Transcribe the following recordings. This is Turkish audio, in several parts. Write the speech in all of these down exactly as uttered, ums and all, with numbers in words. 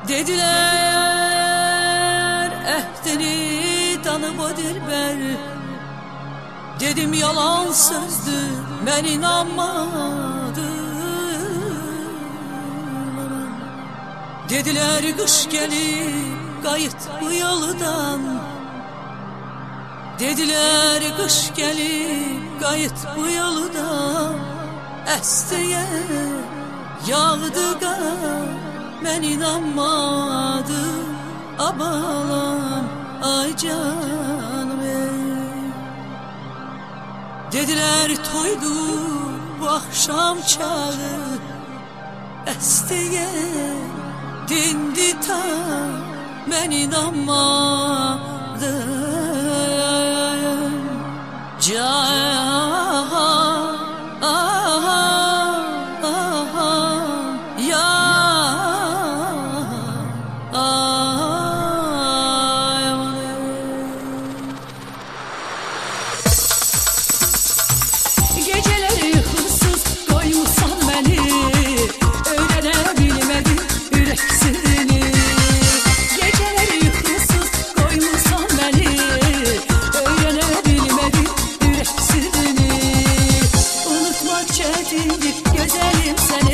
Dediler ehdini tanıp o dilber. Dedim yalan sözdü, ben inanmadım. Dediler kış gelip kayıt bu yoldan. Dediler kış gelip kayıt bu yoldan. Esteye yağdı kar, ben inanmadım. Abalam ay canım ey. Dediler toydu bu akşam çağı. Esteye dindi ta, ben inanmadım. Can geceleri hırsız koymuşsan beni, öğrenebilmedim yürek seni. Geceleri hırsız koymuşsan beni, öğrenebilmedim yürek seni. Unutmak çetindir güzelim seni.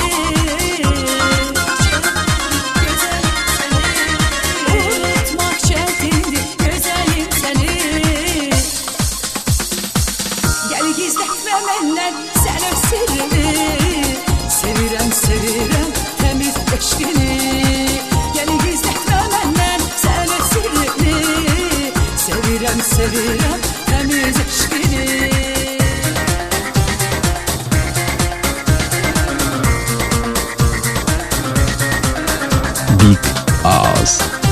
Unutmak çetindir güzelim seni. Gel gizletme benden sen öz sirrini. Sevirem sevirem temiz eşkini. Gel gizletme benden sen öz sirrini. Sevirem sevirem temiz eşkini. Big Ağız.